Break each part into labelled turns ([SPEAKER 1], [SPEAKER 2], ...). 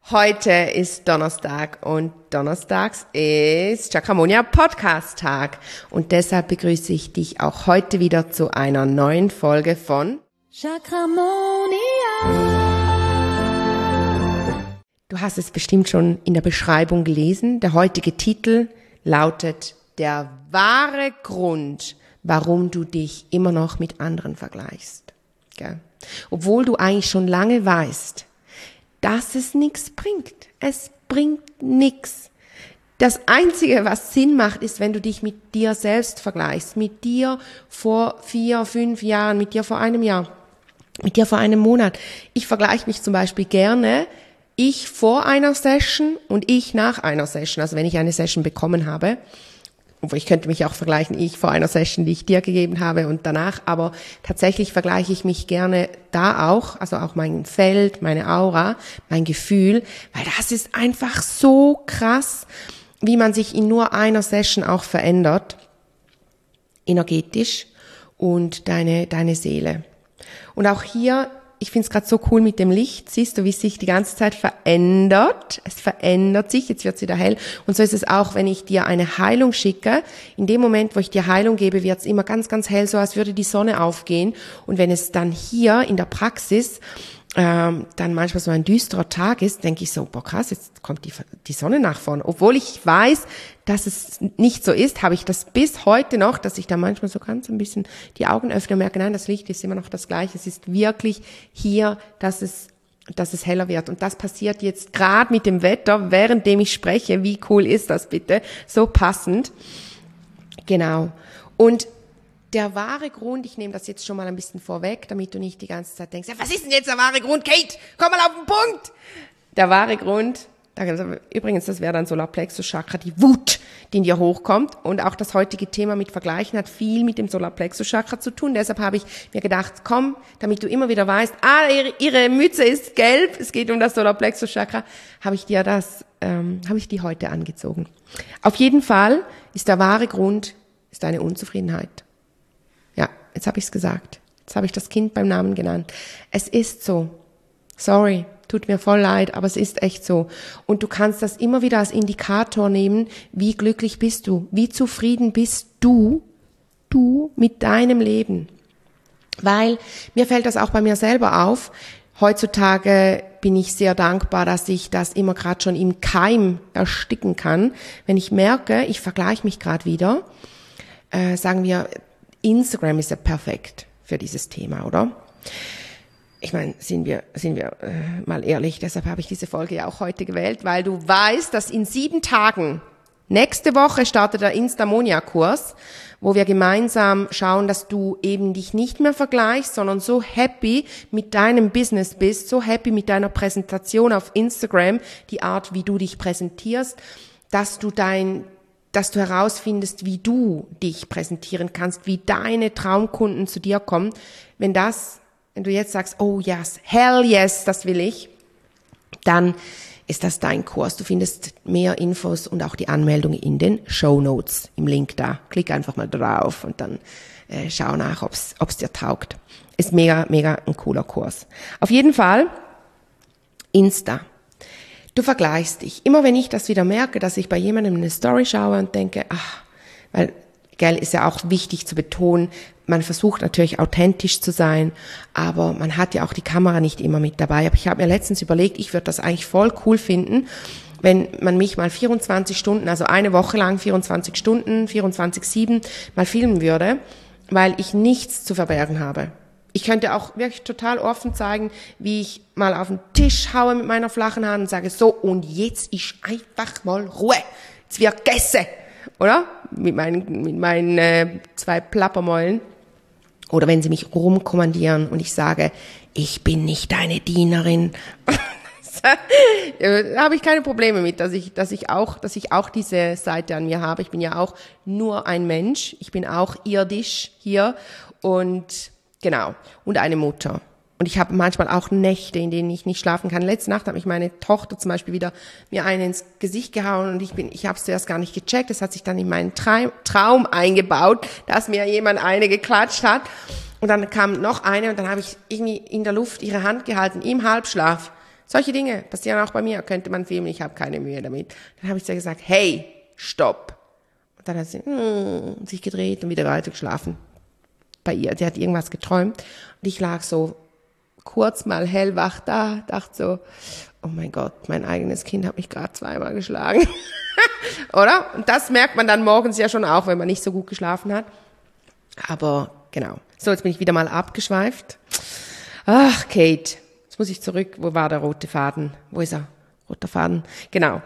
[SPEAKER 1] Heute ist Donnerstag und donnerstags ist Chakramonia Podcast Tag und deshalb begrüße ich dich auch heute wieder zu einer neuen Folge von
[SPEAKER 2] Chakramonia.
[SPEAKER 1] Du hast es bestimmt schon in der Beschreibung gelesen. Der heutige Titel lautet Der wahre Grund, warum du dich immer noch mit anderen vergleichst. Gell? Obwohl du eigentlich schon lange weißt, dass es nichts bringt. Es bringt nichts. Das Einzige, was Sinn macht, ist, wenn du dich mit dir selbst vergleichst. Mit dir vor 4, 5 Jahren, mit dir vor einem Jahr, mit dir vor einem Monat. Ich vergleiche mich zum Beispiel gerne, ich vor einer Session und ich nach einer Session. Also wenn ich eine Session bekommen habe, obwohl ich könnte mich auch vergleichen, ich vor einer Session, die ich dir gegeben habe und danach, aber tatsächlich vergleiche ich mich gerne da auch, also auch mein Feld, meine Aura, mein Gefühl, weil das ist einfach so krass, wie man sich in nur einer Session auch verändert, energetisch und deine Seele. Und auch hier, ich finde es gerade so cool mit dem Licht. Siehst du, wie es sich die ganze Zeit verändert? Es verändert sich, jetzt wird es wieder hell. Und so ist es auch, wenn ich dir eine Heilung schicke. In dem Moment, wo ich dir Heilung gebe, wird es immer ganz, ganz hell, so als würde die Sonne aufgehen. Und wenn es dann hier in der Praxis dann manchmal so ein düsterer Tag ist, denke ich so, boah krass, jetzt kommt die Sonne nach vorne. Obwohl ich weiß, dass es nicht so ist, habe ich das bis heute noch, dass ich da manchmal so ganz ein bisschen die Augen öffne und merke, nein, das Licht ist immer noch das Gleiche. Es ist wirklich hier, dass es heller wird. Und das passiert jetzt gerade mit dem Wetter, währenddem ich spreche. Wie cool ist das bitte? So passend. Genau. Und der wahre Grund, ich nehme das jetzt schon mal ein bisschen vorweg, damit du nicht die ganze Zeit denkst, ja, was ist denn jetzt der wahre Grund? Kate, komm mal auf den Punkt! Der wahre Grund, übrigens, das wäre dann Solarplexus-Chakra, die Wut, die in dir hochkommt. Und auch das heutige Thema mit Vergleichen hat viel mit dem Solarplexus-Chakra zu tun. Deshalb habe ich mir gedacht, komm, damit du immer wieder weißt, ihre Mütze ist gelb, es geht um das Solarplexus-Chakra, habe ich die heute angezogen. Auf jeden Fall ist der wahre Grund, ist deine Unzufriedenheit. Ja, jetzt habe ich es gesagt. Jetzt habe ich das Kind beim Namen genannt. Es ist so. Sorry, tut mir voll leid, aber es ist echt so. Und du kannst das immer wieder als Indikator nehmen, wie glücklich bist du, wie zufrieden bist du mit deinem Leben. Weil mir fällt das auch bei mir selber auf. Heutzutage bin ich sehr dankbar, dass ich das immer gerade schon im Keim ersticken kann. Wenn ich merke, ich vergleiche mich gerade wieder, sagen wir, Instagram ist ja perfekt für dieses Thema, oder? Ich meine, sind wir mal ehrlich, deshalb habe ich diese Folge ja auch heute gewählt, weil du weißt, dass in 7 Tagen, nächste Woche startet der Instamonia-Kurs, wo wir gemeinsam schauen, dass du eben dich nicht mehr vergleichst, sondern so happy mit deinem Business bist, so happy mit deiner Präsentation auf Instagram, die Art, wie du dich präsentierst, dass du herausfindest, wie du dich präsentieren kannst, wie deine Traumkunden zu dir kommen. Wenn du jetzt sagst, oh yes, hell yes, das will ich, dann ist das dein Kurs. Du findest mehr Infos und auch die Anmeldung in den Shownotes, im Link da. Klick einfach mal drauf und dann schau nach, ob's dir taugt. Ist mega, mega ein cooler Kurs. Auf jeden Fall Insta. Du vergleichst dich. Immer wenn ich das wieder merke, dass ich bei jemandem eine Story schaue und denke, weil, gell, ist ja auch wichtig zu betonen, man versucht natürlich authentisch zu sein, aber man hat ja auch die Kamera nicht immer mit dabei. Aber ich habe mir letztens überlegt, ich würde das eigentlich voll cool finden, wenn man mich mal 24 Stunden, also eine Woche lang 24 Stunden, 24/7 mal filmen würde, weil ich nichts zu verbergen habe. Ich könnte auch wirklich total offen zeigen, wie ich mal auf den Tisch haue mit meiner flachen Hand und sage, so, und jetzt ist einfach mal Ruhe. Jetzt wird gegessen. Oder? Mit meinen 2 Plappermäulen. Oder wenn sie mich rumkommandieren und ich sage, ich bin nicht deine Dienerin. Da habe ich keine Probleme mit, dass ich auch diese Seite an mir habe. Ich bin ja auch nur ein Mensch. Ich bin auch irdisch hier und genau, und eine Mutter. Und ich habe manchmal auch Nächte, in denen ich nicht schlafen kann. Letzte Nacht hat mich meine Tochter zum Beispiel wieder mir eine ins Gesicht gehauen und ich habe es zuerst gar nicht gecheckt. Es hat sich dann in meinen Traum eingebaut, dass mir jemand eine geklatscht hat. Und dann kam noch eine und dann habe ich irgendwie in der Luft ihre Hand gehalten, im Halbschlaf. Solche Dinge passieren auch bei mir, könnte man filmen, ich habe keine Mühe damit. Dann habe ich zu ihr gesagt, hey, stopp. Und dann hat sie sich gedreht und wieder weiter geschlafen. Bei ihr, die hat irgendwas geträumt. Und ich lag so kurz mal hellwach da, dachte so, oh mein Gott, mein eigenes Kind hat mich gerade zweimal geschlagen. Oder? Und das merkt man dann morgens ja schon auch, wenn man nicht so gut geschlafen hat. Aber genau. So, jetzt bin ich wieder mal abgeschweift. Ach, Kate, jetzt muss ich zurück. Wo war der rote Faden? Wo ist er? Roter Faden. Genau.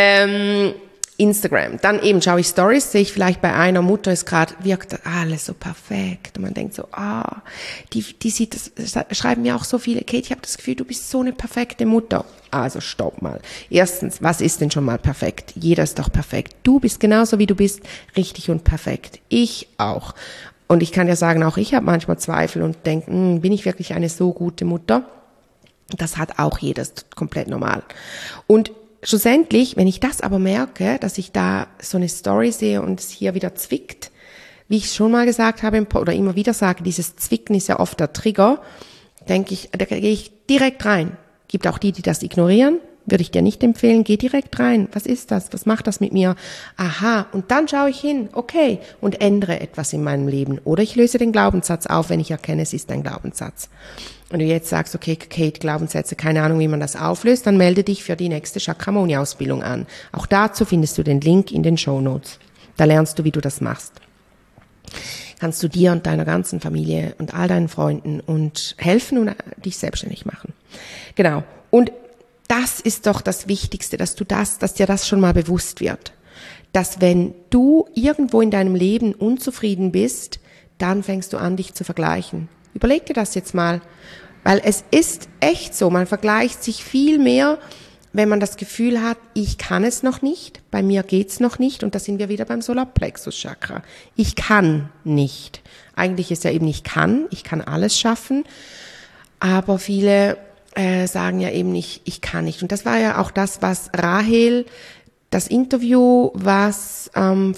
[SPEAKER 1] Instagram. Dann eben schaue ich Stories, sehe ich vielleicht bei einer Mutter, wirkt alles so perfekt. Und man denkt so, die sieht das, schreiben mir auch so viele, Kate, ich habe das Gefühl, du bist so eine perfekte Mutter. Also stopp mal. Erstens, was ist denn schon mal perfekt? Jeder ist doch perfekt. Du bist genauso, wie du bist, richtig und perfekt. Ich auch. Und ich kann ja sagen, auch ich habe manchmal Zweifel und denke, bin ich wirklich eine so gute Mutter? Das hat auch jeder, das ist komplett normal. Und schlussendlich, wenn ich das aber merke, dass ich da so eine Story sehe und es hier wieder zwickt, wie ich schon mal gesagt habe oder immer wieder sage, dieses Zwicken ist ja oft der Trigger, denke ich, da gehe ich direkt rein. Gibt auch die das ignorieren, würde ich dir nicht empfehlen, geh direkt rein. Was ist das? Was macht das mit mir? Aha, und dann schaue ich hin, okay, und ändere etwas in meinem Leben. Oder ich löse den Glaubenssatz auf, wenn ich erkenne, es ist ein Glaubenssatz. Und du jetzt sagst, okay, Kate, Glaubenssätze, keine Ahnung, wie man das auflöst, dann melde dich für die nächste Shakramoni-Ausbildung an. Auch dazu findest du den Link in den Shownotes. Da lernst du, wie du das machst. Kannst du dir und deiner ganzen Familie und all deinen Freunden und helfen und dich selbstständig machen. Genau. Und das ist doch das Wichtigste, dass dir das schon mal bewusst wird. Dass wenn du irgendwo in deinem Leben unzufrieden bist, dann fängst du an, dich zu vergleichen. Überleg dir das jetzt mal, weil es ist echt so, man vergleicht sich viel mehr, wenn man das Gefühl hat, ich kann es noch nicht, bei mir geht's noch nicht, und da sind wir wieder beim Solarplexus-Chakra. Ich kann nicht. Eigentlich ist ja eben ich kann alles schaffen, aber viele sagen ja eben nicht, ich kann nicht. Und das war ja auch das, was Rahel, das Interview, was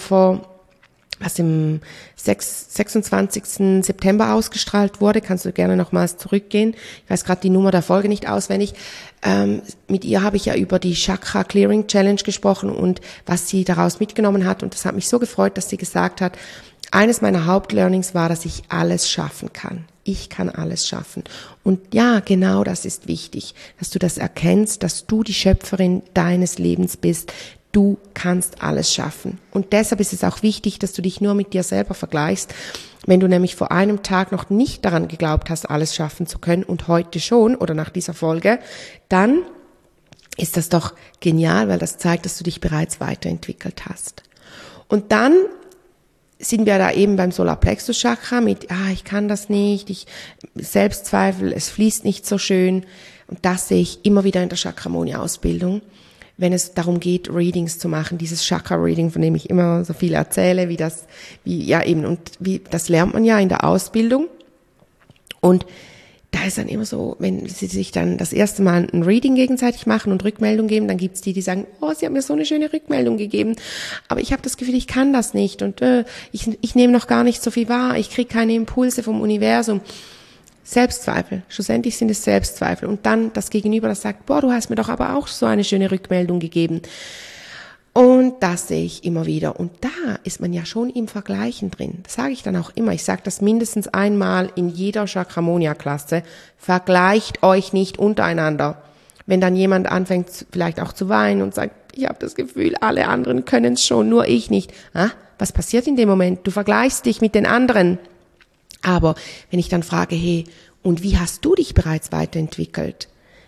[SPEAKER 1] im 26. September ausgestrahlt wurde, kannst du gerne nochmals zurückgehen. Ich weiß gerade die Nummer der Folge nicht auswendig. Mit ihr habe ich ja über die Chakra Clearing Challenge gesprochen und was sie daraus mitgenommen hat. Und das hat mich so gefreut, dass sie gesagt hat, eines meiner Hauptlearnings war, dass ich alles schaffen kann. Ich kann alles schaffen. Und ja, genau das ist wichtig, dass du das erkennst, dass du die Schöpferin deines Lebens bist. Du kannst alles schaffen. Und deshalb ist es auch wichtig, dass du dich nur mit dir selber vergleichst. Wenn du nämlich vor einem Tag noch nicht daran geglaubt hast, alles schaffen zu können und heute schon oder nach dieser Folge, dann ist das doch genial, weil das zeigt, dass du dich bereits weiterentwickelt hast. Und dann sind wir da eben beim Solarplexus-Chakra mit, ich kann das nicht, Selbstzweifel, es fließt nicht so schön. Und das sehe ich immer wieder in der Shakramoni-Ausbildung, wenn es darum geht, Readings zu machen, dieses Chakra-Reading, von dem ich immer so viel erzähle, das lernt man ja in der Ausbildung. Und da ist dann immer so, wenn sie sich dann das erste Mal ein Reading gegenseitig machen und Rückmeldung geben, dann gibt's die sagen, sie haben mir so eine schöne Rückmeldung gegeben, aber ich habe das Gefühl, ich kann das nicht und ich nehme noch gar nicht so viel wahr, ich kriege keine Impulse vom Universum. Selbstzweifel, schlussendlich sind es Selbstzweifel. Und dann das Gegenüber, das sagt, du hast mir doch aber auch so eine schöne Rückmeldung gegeben. Und das sehe ich immer wieder. Und da ist man ja schon im Vergleichen drin. Das sage ich dann auch immer. Ich sage das mindestens einmal in jeder Chakramonia-Klasse. Vergleicht euch nicht untereinander. Wenn dann jemand anfängt, vielleicht auch zu weinen und sagt, ich habe das Gefühl, alle anderen können es schon, nur ich nicht. Was passiert in dem Moment? Du vergleichst dich mit den anderen. Aber wenn ich dann frage, hey, und wie hast du dich bereits weiterentwickelt?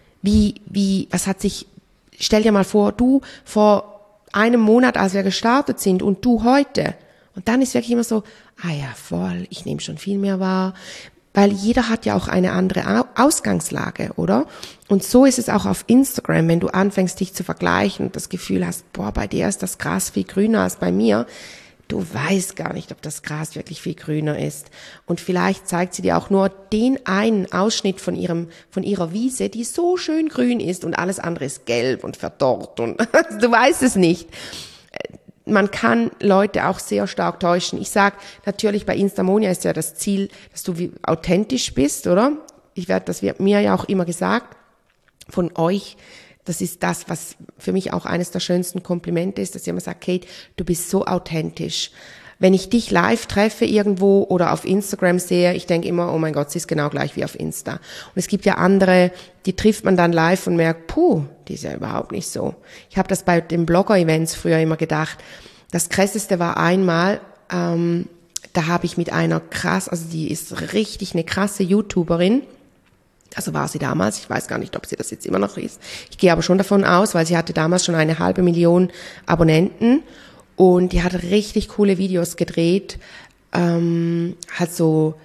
[SPEAKER 1] Stell dir mal vor, du vor einem Monat, als wir gestartet sind und du heute. Und dann ist wirklich immer so, ja voll, ich nehme schon viel mehr wahr. Weil jeder hat ja auch eine andere Ausgangslage, oder? Und so ist es auch auf Instagram, wenn du anfängst, dich zu vergleichen und das Gefühl hast, bei dir ist das Gras viel grüner als bei mir. Du weißt gar nicht, ob das Gras wirklich viel grüner ist. Und vielleicht zeigt sie dir auch nur den einen Ausschnitt von ihrer Wiese, die so schön grün ist und alles andere ist gelb und verdorrt und du weißt es nicht. Man kann Leute auch sehr stark täuschen. Ich sag natürlich, bei Instamonia ist ja das Ziel, dass du authentisch bist, oder? Das wird mir ja auch immer gesagt. von euch. Das ist das, was für mich auch eines der schönsten Komplimente ist, dass ihr immer sagt, Kate, du bist so authentisch. Wenn ich dich live treffe irgendwo oder auf Instagram sehe, ich denke immer, oh mein Gott, sie ist genau gleich wie auf Insta. Und es gibt ja andere, die trifft man dann live und merkt, die ist ja überhaupt nicht so. Ich habe das bei den Blogger-Events früher immer gedacht. Das Krasseste war einmal, da habe ich mit einer also die ist richtig eine krasse YouTuberin, also war sie damals, ich weiß gar nicht, ob sie das jetzt immer noch ist. Ich gehe aber schon davon aus, weil sie hatte damals schon 500.000 Abonnenten und die hat richtig coole Videos gedreht, hat so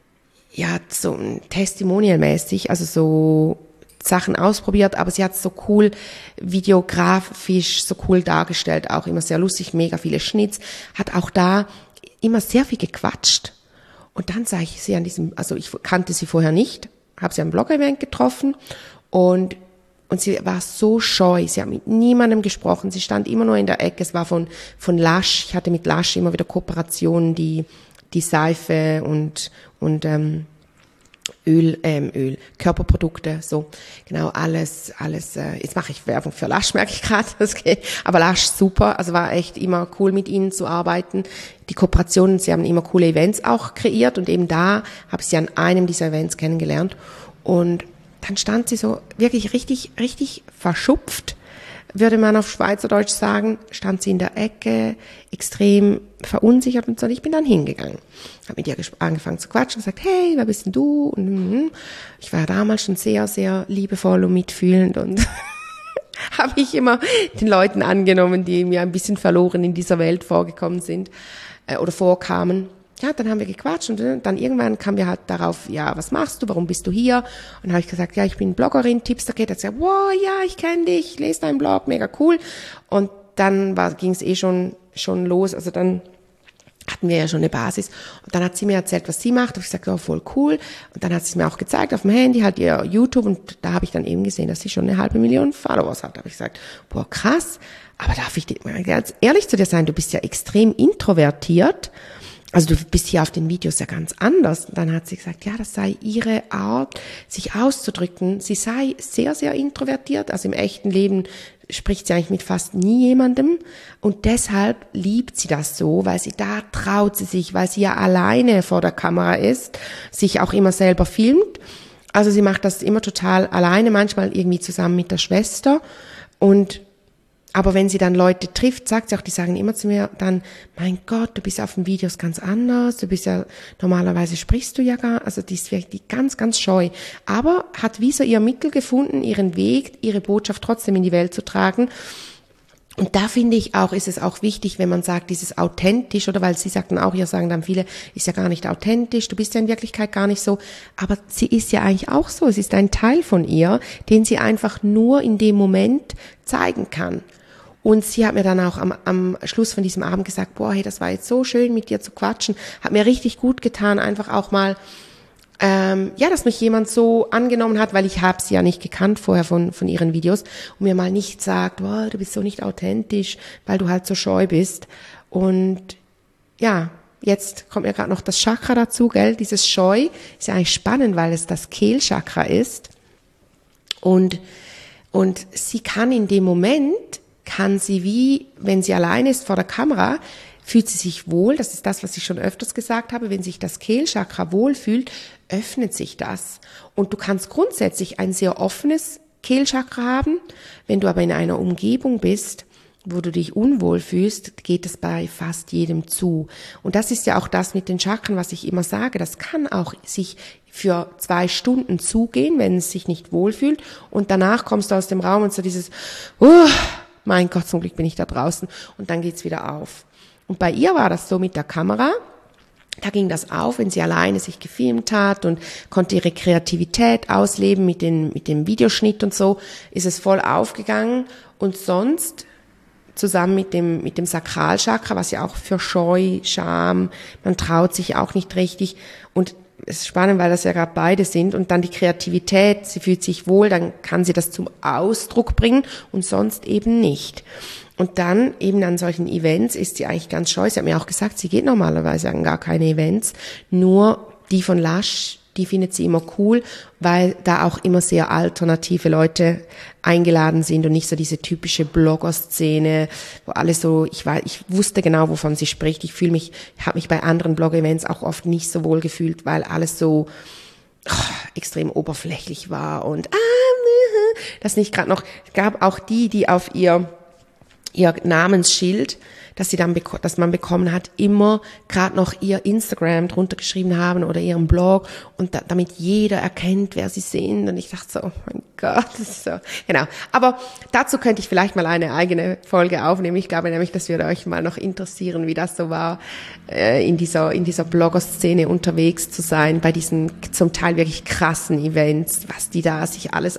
[SPEAKER 1] Testimonial-mäßig, also so Sachen ausprobiert, aber sie hat so cool videografisch so cool dargestellt, auch immer sehr lustig, mega viele Schnitts, hat auch da immer sehr viel gequatscht. Und dann sah ich sie also ich kannte sie vorher nicht, habe sie am Blog-Event getroffen und sie war so scheu, sie hat mit niemandem gesprochen, sie stand immer nur in der Ecke, es war von Lush, ich hatte mit Lush immer wieder Kooperationen, die Seife und Öl, Körperprodukte, so, genau, alles, jetzt mache ich Werbung für Lush, merke ich gerade, das geht, aber Lush super, also war echt immer cool mit ihnen zu arbeiten, die Kooperationen, sie haben immer coole Events auch kreiert und eben da habe ich sie an einem dieser Events kennengelernt und dann stand sie so wirklich richtig, richtig verschupft, würde man auf Schweizerdeutsch sagen, stand sie in der Ecke, extrem verunsichert und so. Und ich bin dann hingegangen, habe mit ihr angefangen zu quatschen und gesagt, hey, wer bist denn du? Und ich war damals schon sehr, sehr liebevoll und mitfühlend und habe ich immer den Leuten angenommen, die mir ein bisschen verloren in dieser Welt vorgekommen sind oder vorkamen. Ja, dann haben wir gequatscht und dann irgendwann kamen wir halt darauf, ja, was machst du, warum bist du hier? Und dann habe ich gesagt, ja, ich bin Bloggerin, Tipster, Kate. Hat gesagt, wow, ja, ich kenne dich, lese deinen Blog, mega cool. Und dann ging es schon los, also dann hatten wir ja schon eine Basis. Und dann hat sie mir erzählt, was sie macht. Und ich gesagt, oh, voll cool. Und dann hat sie es mir auch gezeigt auf dem Handy, halt ihr YouTube. Und da habe ich dann eben gesehen, dass sie schon 500.000 Followers hat. Da habe ich gesagt, boah, krass. Aber darf ich ganz ehrlich zu dir sein, du bist ja extrem introvertiert. Also du bist hier auf den Videos ja ganz anders. Und dann hat sie gesagt, ja, das sei ihre Art, sich auszudrücken. Sie sei sehr, sehr introvertiert. Also im echten Leben spricht sie eigentlich mit fast nie jemandem. Und deshalb liebt sie das so, weil da traut sie sich, weil sie ja alleine vor der Kamera ist, sich auch immer selber filmt. Also sie macht das immer total alleine, manchmal irgendwie zusammen mit der Schwester. Aber wenn sie dann Leute trifft, sagt sie auch, die sagen immer zu mir dann, mein Gott, du bist ja auf den Videos ganz anders, du bist ja, normalerweise sprichst du ja gar, also die ist wirklich ganz, ganz scheu. Aber hat wie so ihr Mittel gefunden, ihren Weg, ihre Botschaft trotzdem in die Welt zu tragen. Und da finde ich auch, ist es auch wichtig, wenn man sagt, dieses authentisch, oder weil sie sagten auch, ja, sagen dann viele, ist ja gar nicht authentisch, du bist ja in Wirklichkeit gar nicht so. Aber sie ist ja eigentlich auch so, es ist ein Teil von ihr, den sie einfach nur in dem Moment zeigen kann. Und sie hat mir dann auch am Schluss von diesem Abend gesagt, boah, hey, das war jetzt so schön, mit dir zu quatschen. Hat mir richtig gut getan, einfach auch mal, dass mich jemand so angenommen hat, weil ich habe sie ja nicht gekannt vorher von ihren Videos und mir mal nicht sagt, boah, du bist so nicht authentisch, weil du halt so scheu bist. Und ja, jetzt kommt mir gerade noch das Chakra dazu, gell? Dieses Scheu ist ja eigentlich spannend, weil es das Kehlchakra ist. Und sie kann in dem Moment, wie, wenn sie alleine ist vor der Kamera, fühlt sie sich wohl, das ist das, was ich schon öfters gesagt habe, wenn sich das Kehlchakra wohlfühlt, öffnet sich das. Und du kannst grundsätzlich ein sehr offenes Kehlchakra haben, wenn du aber in einer Umgebung bist, wo du dich unwohl fühlst, geht es bei fast jedem zu. Und das ist ja auch das mit den Chakren, was ich immer sage, das kann auch sich für 2 Stunden zugehen, wenn es sich nicht wohlfühlt und danach kommst du aus dem Raum und so dieses, mein Gott, zum Glück bin ich da draußen und dann geht's wieder auf. Und bei ihr war das so mit der Kamera, da ging das auf, wenn sie alleine sich gefilmt hat und konnte ihre Kreativität ausleben mit dem Videoschnitt und so, ist es voll aufgegangen. Und sonst zusammen mit dem Sakralchakra, was ja auch für Scheu, Scham, man traut sich auch nicht richtig. Und es ist spannend, weil das ja gerade beide sind. Und dann die Kreativität, sie fühlt sich wohl, dann kann sie das zum Ausdruck bringen und sonst eben nicht. Und dann eben an solchen Events ist sie eigentlich ganz scheu. Sie hat mir auch gesagt, sie geht normalerweise an gar keine Events, nur die von Lush, die findet sie immer cool, weil da auch immer sehr alternative Leute eingeladen sind und nicht so diese typische Blogger-Szene, wo alles so, ich wusste genau, wovon sie spricht. Habe mich bei anderen Blog-Events auch oft nicht so wohl gefühlt, weil alles so extrem oberflächlich war und das nicht gerade noch, es gab auch die auf ihr Namensschild, dass man bekommen hat, immer gerade noch ihr Instagram drunter geschrieben haben oder ihren Blog und damit jeder erkennt, wer sie sind. Und ich dachte so, oh mein Gott, das ist so, genau. Aber dazu könnte ich vielleicht mal eine eigene Folge aufnehmen. Ich glaube nämlich, das würde euch mal noch interessieren, wie das so war, in dieser Blogger-Szene unterwegs zu sein, bei diesen zum Teil wirklich krassen Events, was die da sich alles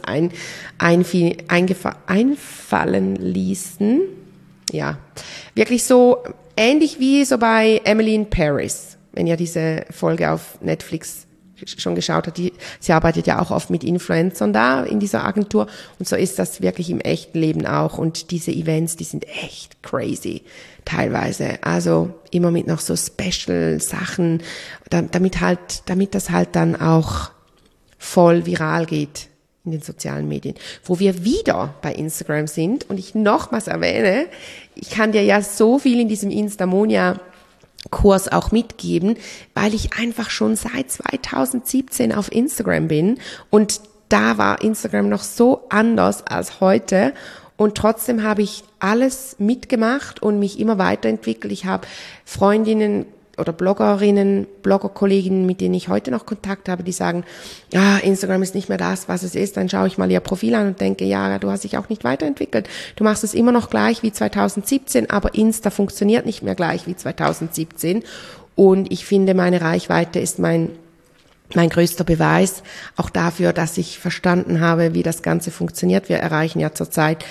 [SPEAKER 1] einfallen ließen. Ja, wirklich so ähnlich wie so bei Emily in Paris, wenn ihr diese Folge auf Netflix schon geschaut habt. Sie arbeitet ja auch oft mit Influencern da in dieser Agentur und so ist das wirklich im echten Leben auch. Und diese Events, die sind echt crazy teilweise. Also immer mit noch so Special-Sachen, damit das halt dann auch voll viral geht in den sozialen Medien, wo wir wieder bei Instagram sind und ich nochmals erwähne, ich kann dir ja so viel in diesem Instamonia-Kurs auch mitgeben, weil ich einfach schon seit 2017 auf Instagram bin und da war Instagram noch so anders als heute und trotzdem habe ich alles mitgemacht und mich immer weiterentwickelt. Ich habe Freundinnen oder Bloggerkolleginnen, mit denen ich heute noch Kontakt habe, die sagen, Instagram ist nicht mehr das, was es ist. Dann schaue ich mal ihr Profil an und denke, ja, du hast dich auch nicht weiterentwickelt. Du machst es immer noch gleich wie 2017, aber Insta funktioniert nicht mehr gleich wie 2017. Und ich finde, meine Reichweite ist mein größter Beweis auch dafür, dass ich verstanden habe, wie das Ganze funktioniert. Wir erreichen ja zurzeit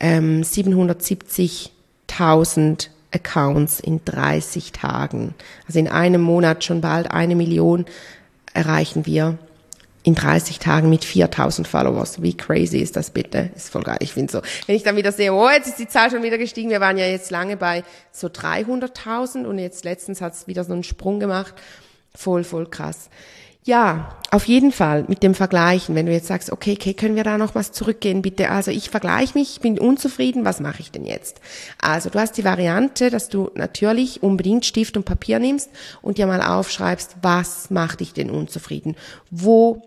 [SPEAKER 1] 770.000 Accounts in 30 Tagen. Also in einem Monat schon bald 1 Million erreichen wir in 30 Tagen mit 4.000 Followers. Wie crazy ist das bitte? Ist voll geil. Ich finde so, wenn ich dann wieder sehe, jetzt ist die Zahl schon wieder gestiegen. Wir waren ja jetzt lange bei so 300.000 und jetzt letztens hat es wieder so einen Sprung gemacht. Voll krass. Ja, auf jeden Fall mit dem Vergleichen, wenn du jetzt sagst, okay, können wir da noch was zurückgehen, bitte? Also ich vergleiche mich, ich bin unzufrieden, was mache ich denn jetzt? Also du hast die Variante, dass du natürlich unbedingt Stift und Papier nimmst und dir mal aufschreibst, was macht dich denn unzufrieden? Was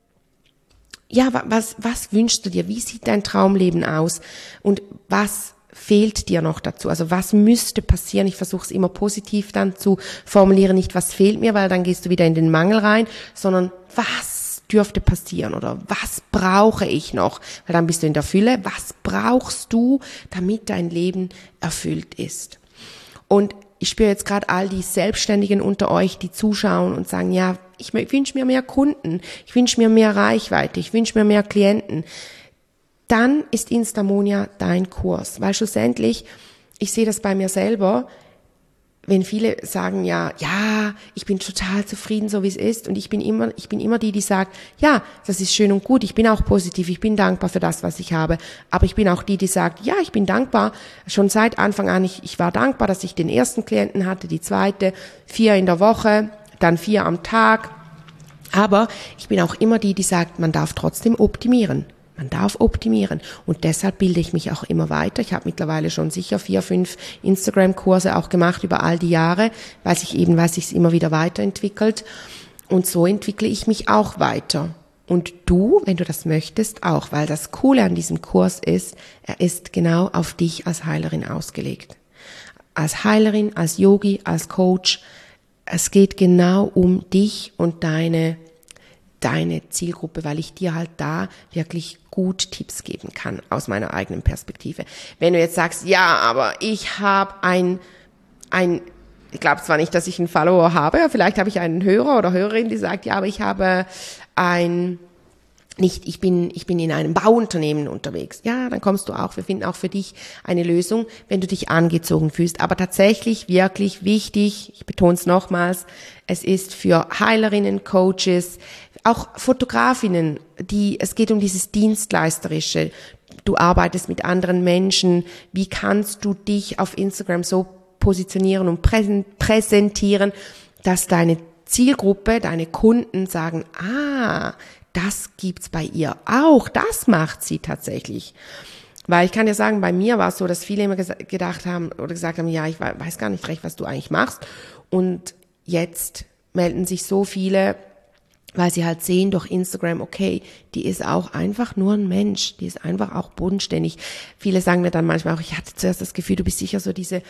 [SPEAKER 1] wünschst du dir? Wie sieht dein Traumleben aus? Und was fehlt dir noch dazu? Also was müsste passieren? Ich versuche es immer positiv dann zu formulieren, nicht was fehlt mir, weil dann gehst du wieder in den Mangel rein, sondern was dürfte passieren oder was brauche ich noch? Weil dann bist du in der Fülle. Was brauchst du, damit dein Leben erfüllt ist? Und ich spüre jetzt gerade all die Selbstständigen unter euch, die zuschauen und sagen, ja, ich wünsche mir mehr Kunden, ich wünsche mir mehr Reichweite, ich wünsche mir mehr Klienten. Dann ist Instamonia dein Kurs, weil schlussendlich, ich sehe das bei mir selber, wenn viele sagen, ja, ich bin total zufrieden, so wie es ist, und ich bin immer die sagt, ja, das ist schön und gut, ich bin auch positiv, ich bin dankbar für das, was ich habe, aber ich bin auch die sagt, ja, ich bin dankbar, schon seit Anfang an, ich war dankbar, dass ich den ersten Klienten hatte, die zweite, 4 in der Woche, dann 4 am Tag, aber ich bin auch immer die sagt, man darf trotzdem optimieren. Man darf optimieren und deshalb bilde ich mich auch immer weiter. Ich habe mittlerweile schon sicher 4, 5 Instagram-Kurse auch gemacht über all die Jahre, weil sich es immer wieder weiterentwickelt und so entwickle ich mich auch weiter. Und du, wenn du das möchtest, auch, weil das Coole an diesem Kurs ist, er ist genau auf dich als Heilerin ausgelegt. Als Heilerin, als Yogi, als Coach, es geht genau um dich und deine Zielgruppe, weil ich dir halt da wirklich gut Tipps geben kann aus meiner eigenen Perspektive. Wenn du jetzt sagst, ja, aber ich habe ich glaube zwar nicht, dass ich einen Follower habe, vielleicht habe ich einen Hörer oder Hörerin, die sagt, ja, aber ich habe ich bin in einem Bauunternehmen unterwegs. Ja, dann kommst du auch. Wir finden auch für dich eine Lösung, wenn du dich angezogen fühlst. Aber tatsächlich wirklich wichtig, ich betone es nochmals, es ist für Heilerinnen, Coaches, auch Fotografinnen, es geht um dieses Dienstleisterische. Du arbeitest mit anderen Menschen. Wie kannst du dich auf Instagram so positionieren und präsentieren, dass deine Zielgruppe, deine Kunden sagen, das gibt's bei ihr auch, das macht sie tatsächlich. Weil ich kann dir sagen, bei mir war es so, dass viele immer gedacht haben oder gesagt haben, ja, ich weiß gar nicht recht, was du eigentlich machst. Und jetzt melden sich so viele, weil sie halt sehen durch Instagram, okay, die ist auch einfach nur ein Mensch, die ist einfach auch bodenständig. Viele sagen mir dann manchmal auch, ich hatte zuerst das Gefühl, du bist sicher so diese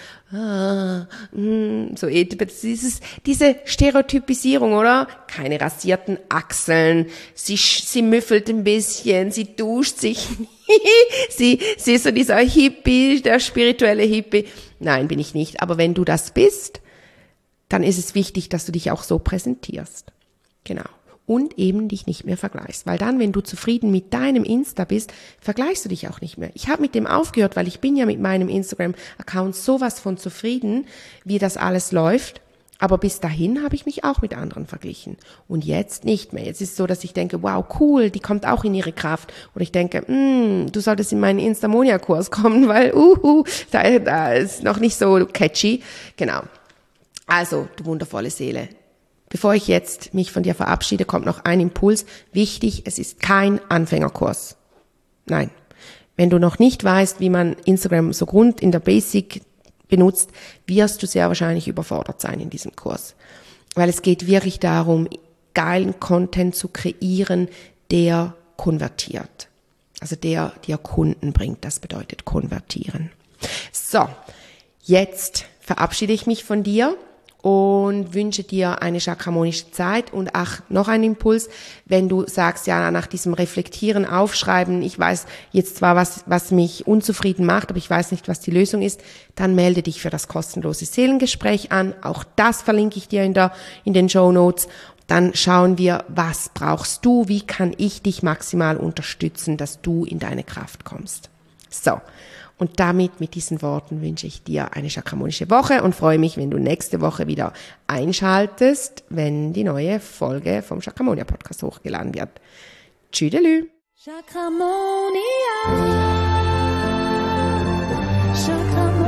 [SPEAKER 1] Stereotypisierung, oder? Keine rasierten Achseln, sie müffelt ein bisschen, sie duscht sich, sie ist so dieser Hippie, der spirituelle Hippie. Nein, bin ich nicht, aber wenn du das bist, dann ist es wichtig, dass du dich auch so präsentierst. Genau. Und eben dich nicht mehr vergleichst. Weil dann, wenn du zufrieden mit deinem Insta bist, vergleichst du dich auch nicht mehr. Ich habe mit dem aufgehört, weil ich bin ja mit meinem Instagram-Account sowas von zufrieden, wie das alles läuft. Aber bis dahin habe ich mich auch mit anderen verglichen. Und jetzt nicht mehr. Jetzt ist es so, dass ich denke, wow, cool, die kommt auch in ihre Kraft. Oder ich denke, du solltest in meinen Instamonia-Kurs kommen, weil da ist noch nicht so catchy. Genau. Also, du wundervolle Seele. Bevor ich jetzt mich von dir verabschiede, kommt noch ein Impuls. Wichtig, es ist kein Anfängerkurs. Nein. Wenn du noch nicht weißt, wie man Instagram so in der Basic benutzt, wirst du sehr wahrscheinlich überfordert sein in diesem Kurs. Weil es geht wirklich darum, geilen Content zu kreieren, der konvertiert. Also der dir Kunden bringt. Das bedeutet konvertieren. So, jetzt verabschiede ich mich von dir und wünsche dir eine chakramonische Zeit. Und noch ein Impuls, wenn du sagst, ja, nach diesem Reflektieren, Aufschreiben, ich weiß jetzt zwar, was mich unzufrieden macht, aber ich weiß nicht, was die Lösung ist, dann melde dich für das kostenlose Seelengespräch an. Auch das verlinke ich dir in den Shownotes. Dann schauen wir, was brauchst du, wie kann ich dich maximal unterstützen, dass du in deine Kraft kommst. So. Und mit diesen Worten wünsche ich dir eine chakramonische Woche und freue mich, wenn du nächste Woche wieder einschaltest, wenn die neue Folge vom Chakramonia Podcast hochgeladen wird. Tschüdelü.
[SPEAKER 2] Chakramonia.